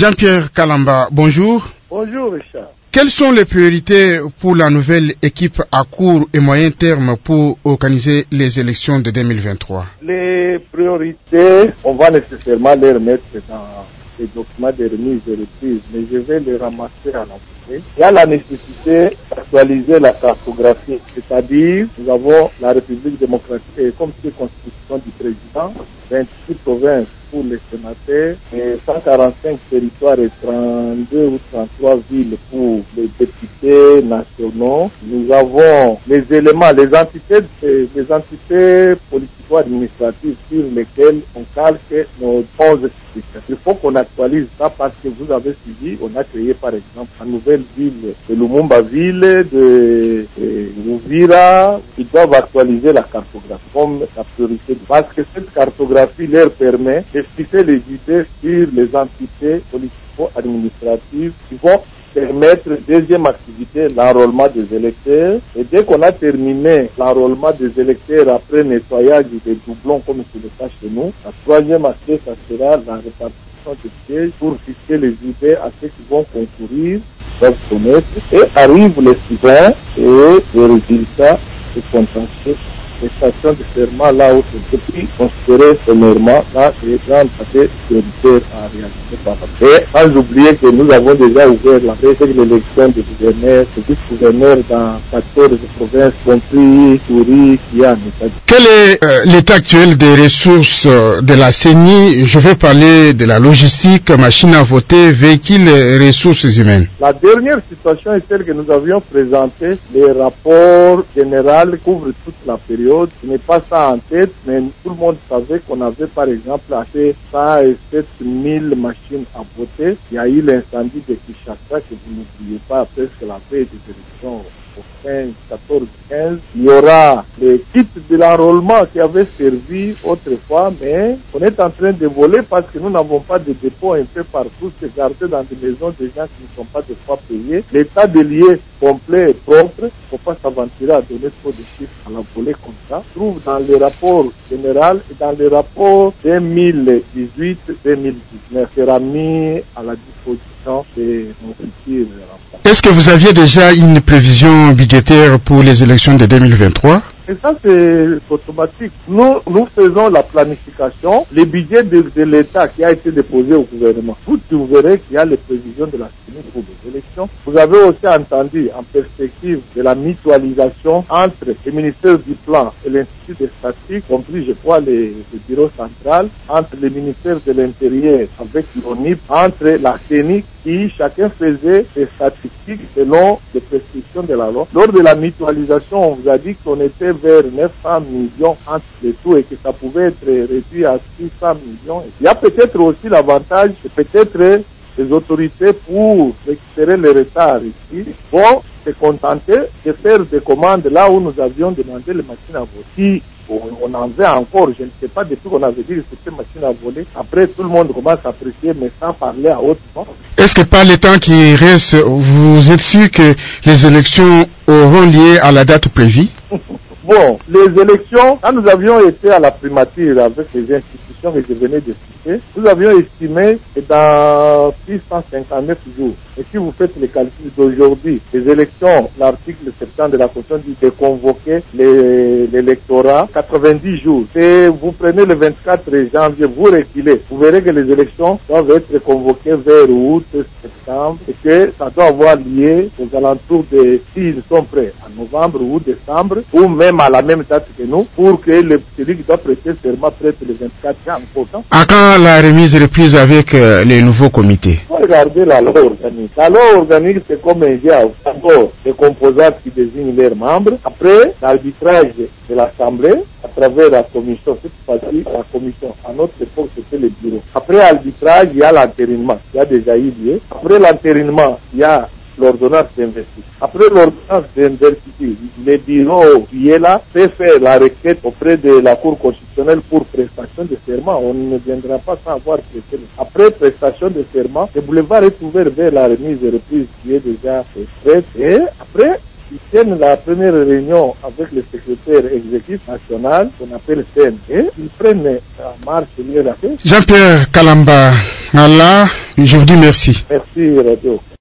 Jean-Pierre Kalamba, bonjour. Bonjour Richard. Quelles sont les priorités pour la nouvelle équipe à court et moyen terme pour organiser les élections de 2023? Les priorités, on va nécessairement les remettre dans les documents de remise et reprise, mais je vais les ramasser à l'entrée. Il y a la nécessité d'actualiser la cartographie, c'est-à-dire nous avons la République démocratique et comme c'est constitution du président, 26 provinces pour les sénateurs, et 145 territoires et 32 ou 33 villes pour les députés nationaux. Nous avons les éléments, les entités politico-administratives sur lesquelles on calque nos 11 districts. Il faut qu'on actualise ça parce que vous avez suivi, on a créé par exemple la nouvelle ville de Lumumba-Ville, de Uvira, qui doivent actualiser la cartographie comme la priorité. Parce que cette cartographie leur permet de fixer les idées sur les entités politico-administratives qui vont permettre, deuxième activité, l'enrôlement des électeurs. Et dès qu'on a terminé l'enrôlement des électeurs après nettoyage des doublons comme c'est le cas chez nous, la troisième aspect, ça sera la répartition des sièges pour fixer les idées à ceux qui vont concourir, doivent connaître. Et arrivent les suivants et les résultats se contentieux. Les stations de serment là où c'est depuis considéré sommairement là les grandes passées prioritaires à réaliser par rapport. Et sans oublier que nous avons déjà ouvert la l'élection des gouverneurs, des vice-gouverneurs dans 14 provinces, compris Touri, Kian. Quel est l'état actuel des ressources de la CENI? Je vais parler de la logistique, machine à voter, véhicules et ressources humaines. La dernière situation est celle que nous avions présentée. Les rapports généraux couvrent toute la période. Je n'ai pas ça en tête, mais tout le monde savait qu'on avait par exemple acheté 107 000 machines à voter. Il y a eu l'incendie de Kinshasa que vous n'oubliez pas, presque la veille des élections au 15, 14, 15. Il y aura les kits de l'enrôlement qui avaient servi autrefois, mais on est en train de voler parce que nous n'avons pas de dépôt un peu partout, c'est gardé dans des maisons de gens qui ne sont pas de fois payés. L'état de lié complet et propre, il ne faut pas s'aventurer à donner trop de chiffres à la volée comme ça, trouve dans les rapports généraux et dans les rapports 2018-2019 sera mis à la disposition de nos futurs rapports. Est-ce que vous aviez déjà une prévision budgétaire pour les élections de 2023? Et ça, c'est automatique. Nous faisons la planification, le budget de l'État qui a été déposé au gouvernement. Vous verrez qu'il y a les prévisions de la CENI pour les élections. Vous avez aussi entendu en perspective de la mutualisation entre le ministère du Plan et l'Institut des statistiques, compris, je crois, le bureau central, entre le ministère de l'Intérieur avec l'ONIP, entre la CENI qui chacun faisait des statistiques selon les prescriptions de la loi. Lors de la mutualisation, on vous a dit qu'on était vers 900 millions entre les tout et que ça pouvait être réduit à 600 millions. Il y a peut-être aussi l'avantage, peut-être les autorités pour récupérer les retards ici vont se contenter de faire des commandes là où nous avions demandé les machines à voter. Si on en veut encore, je ne sais pas, depuis qu'on avait dit que c'était machine à voler, après tout le monde commence à apprécier mais sans parler à haute voix. Est-ce que par les temps qui restent, vous êtes sûr que les élections auront lieu à la date prévue? Bon, les élections, quand nous avions été à la primature avec les institutions que je venais de citer, nous avions estimé que dans 659 jours, et si vous faites les calculs d'aujourd'hui, les élections, l'article 70 de la Constitution dit de convoquer l'électorat 90 jours. Et vous prenez le 24 janvier, vous reculez, vous verrez que les élections doivent être convoquées vers août, septembre, et que ça doit avoir lieu aux alentours de, s'ils sont prêts, en novembre ou décembre, ou même à la même date que nous, pour que celui qui doit prêter serment prête le 24 important. À quand la remise et reprise avec les nouveaux comités? Il faut regarder la loi organique. La loi organique, c'est comme un jeu. D'abord, les composantes qui désignent leurs membres. Après, l'arbitrage de l'Assemblée, à travers la commission. Cette fois-ci, la commission. À notre époque, c'était le bureau. Après l'arbitrage, il y a l'entérinement, qui a déjà eu lieu. Après l'entérinement, il y a l'ordonnance d'investiture. Après l'ordonnance d'investiture, le bureau qui est là peut faire la requête auprès de la Cour constitutionnelle pour prestation de serment. On ne viendra pas sans avoir traité. Après prestation de serment, le boulevard est ouvert vers la remise et reprise qui est déjà faite. Et après, ils tiennent la première réunion avec le secrétaire exécutif national qu'on appelle SEN et ils prennent la marche liée à la paix. Jean-Pierre Kalamba, Allah, je vous dis merci. Merci Radio.